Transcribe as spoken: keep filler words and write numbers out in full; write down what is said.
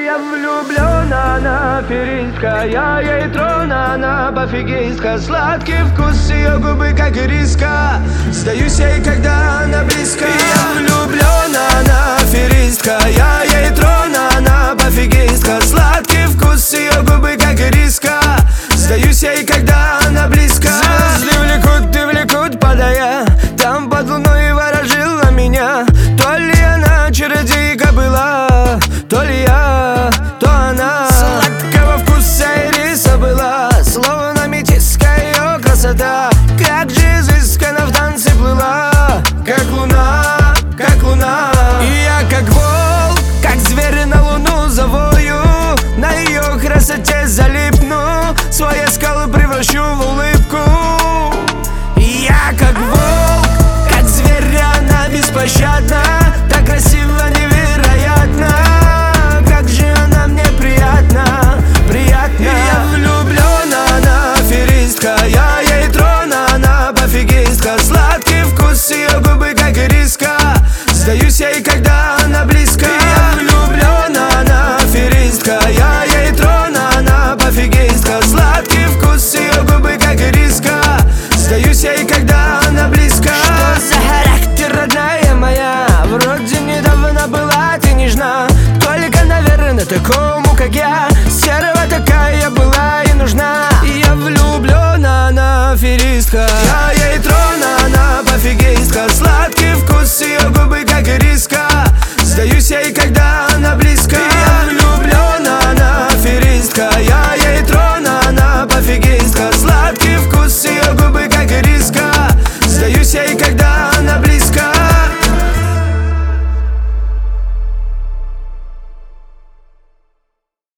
Я влюблен, она аферистка, я ей трон, она пофигистка. Сладкий вкус ее губы, как ириска. Сдаюсь ей, когда она близко. Я влюблен, она аферистка, я ей трон, она пофигистка. Сладкий вкус ее губы, как ириска. Сдаюсь ей, когда она близко. Звезды влекут и влекут, падая там под луной, ворожила меня. То ли она чародейка была, то ли я, то она. Сладкого вкуса ириса была, словно метиска ее красота. Как же изысканно в танце плыла, как луна, как луна. И я как волк, как зверь на луну завою. На ее красоте залипну, свои скалы превращу в улыбку. И я как волк, как зверь, она беспощадна. Так красиво, невероятно. Как же она мне приятна, приятна. Я влюблен, она аферистка, я ей трон, она пофигистка. Сладкий вкус ее губы, как ириска. Сдаюсь ей, когда она близко. Я влюблен, она аферистка, я ей трон, она пофигистка. Сладкий вкус ее губы, как ириска. Сдаюсь ей, когда она близко. Что за характер, родная моя? Вроде недавно была ты нежна. Только, наверное, такому, как я, серого такая была и нужна. И я влюблен, она аферистка, я ей трон, она пофигистка. Сладкий вкус ее губы, как ириска. Сдаюсь ей, когда она близко.